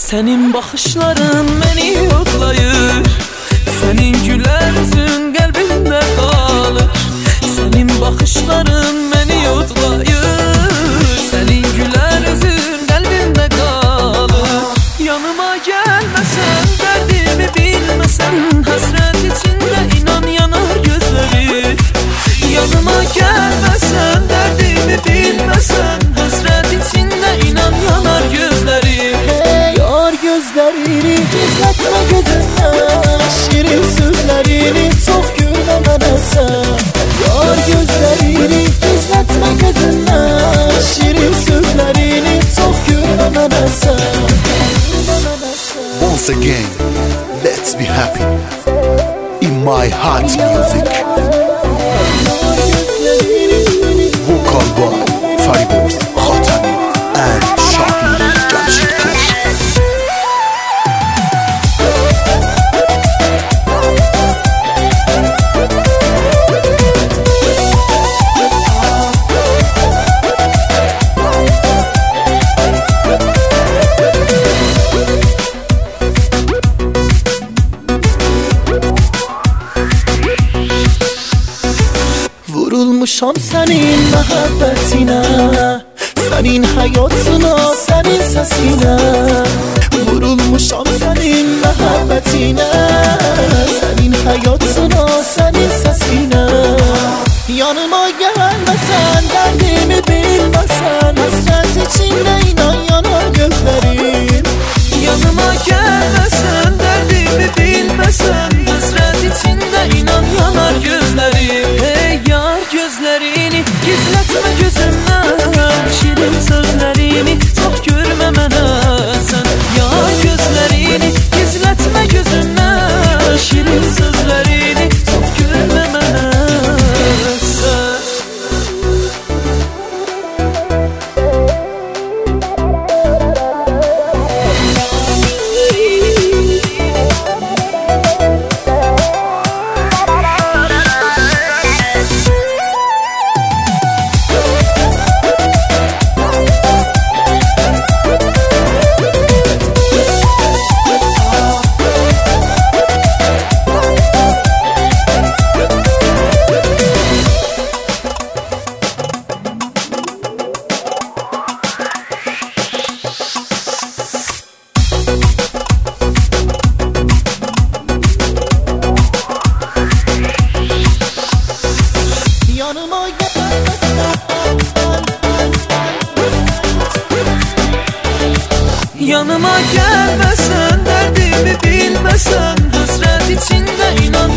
Senin bakışların beni yoklayır, senin güler yüzün kalbimde kalır. Senin bakışların beni yoklayır, senin güler yüzün kalbimde kalır. Yanıma gelmesen, derdimi bilmesen, hasret içinde inan yanar gözleri. Yanıma gelmesen, derdimi bilmesen, hasret içinde inan yanar gözleri. Yar gözlerini gizletme gözünden, şirin sözlerini çok gülme bana sen. Yar gözlerini gizletme gözünden, şirin sözlerini çok gülme bana sen. Once again, let's be happy in my heart music. Vocal by Fariboz Khatami and Shahid Jamshidpur. Vurulmuşam senin muhabbetine, senin hayatına, senin sesine. Vurulmuşam senin muhabbetine, senin hayatına, senin sesine. Yanıma gelmesen, derdimi bilmesen, hasret içinde inan yanar gözlerim. Yanıma gelmesen, derdimi bilmesen, hasret içinde inan yanar gözlerim. Hey yar gözlerini gizletme gözümden, şirin sözlerimi çok görme mənə sen. Yar gözlerini gizletme gözümden, şirin sözlerini çok görme mənə sen. Yanıma gelmesen, derdimi bilmesen, hasret içinde inan